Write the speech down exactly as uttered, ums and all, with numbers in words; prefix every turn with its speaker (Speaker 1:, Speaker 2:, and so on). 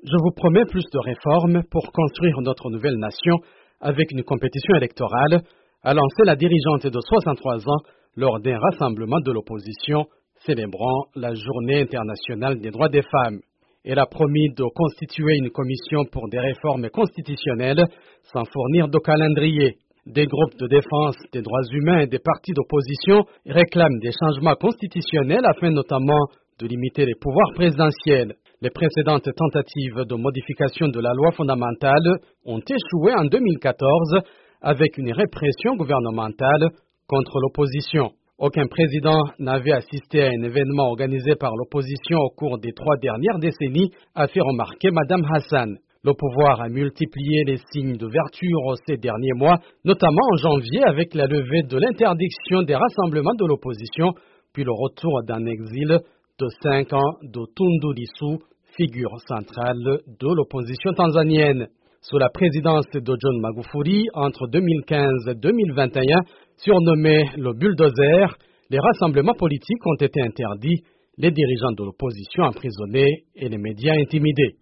Speaker 1: Je vous promets plus de réformes pour construire notre nouvelle nation avec une compétition électorale, a lancé la dirigeante de soixante-trois ans lors d'un rassemblement de l'opposition célébrant la Journée internationale des droits des femmes. Elle a promis de constituer une commission pour des réformes constitutionnelles sans fournir de calendrier. Des groupes de défense des droits humains et des partis d'opposition réclament des changements constitutionnels afin notamment de limiter les pouvoirs présidentiels. Les précédentes tentatives de modification de la loi fondamentale ont échoué en deux mille quatorze avec une répression gouvernementale contre l'opposition. Aucun président n'avait assisté à un événement organisé par l'opposition au cours des trois dernières décennies, a fait remarquer Mme Hassan. Le pouvoir a multiplié les signes d'ouverture ces derniers mois, notamment en janvier avec la levée de l'interdiction des rassemblements de l'opposition, puis le retour d'un exil de cinq ans de Tundu Lissu, figure centrale de l'opposition tanzanienne. Sous la présidence de John Magufuli, entre deux mille quinze et deux mille vingt et un, surnommé le bulldozer, les rassemblements politiques ont été interdits, les dirigeants de l'opposition emprisonnés et les médias intimidés.